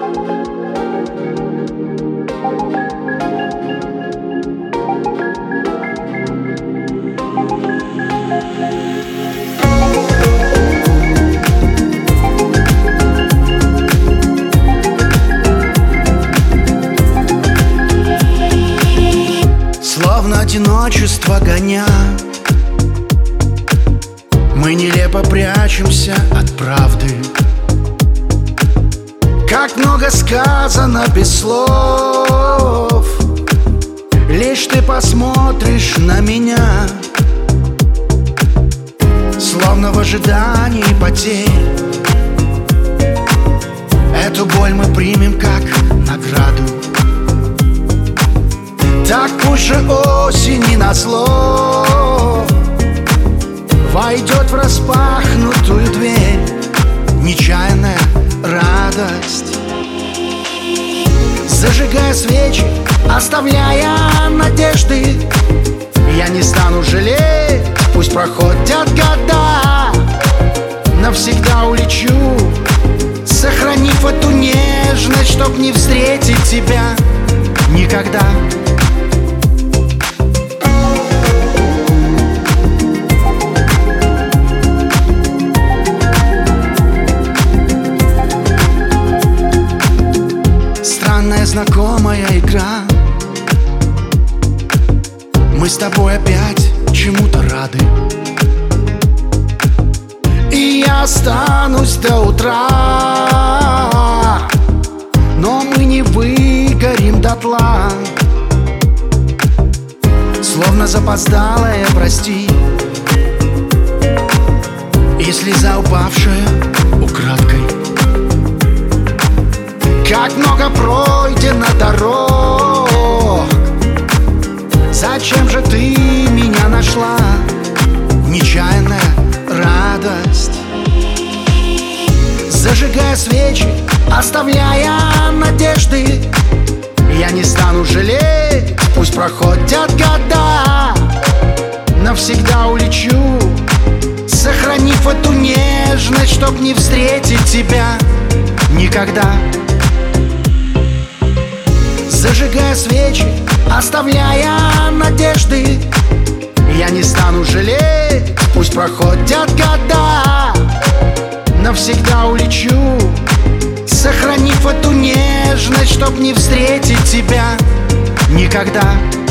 Словно одиночество гоня, мы нелепо прячемся от правды. Как много сказано без слов, лишь ты посмотришь на меня. Словно в ожидании потерь, эту боль мы примем как награду. Так пусть же осени назло войдет в распахнутую дверь нечаянная радость. Зажигая свечи, оставляя надежды, я не стану жалеть, пусть проходят года. Навсегда улечу, сохранив эту нежность, чтоб не встретить тебя никогда. Странная знакомая игра, мы с тобой опять чему-то рады. И я останусь до утра, но мы не выгорим дотла. Словно запоздалое прости, и слеза упавшая украдкой. Как много пройдено дорог, зачем же ты меня нашла? Нечаянная радость. Зажигая свечи, оставляя надежды, я не стану жалеть, пусть проходят года. Навсегда улечу, сохранив эту нежность, чтоб не встретить тебя никогда. Зажигая свечи, оставляя надежды, я не стану жалеть, пусть проходят года. Навсегда улечу, сохранив эту нежность, чтоб не встретить тебя никогда.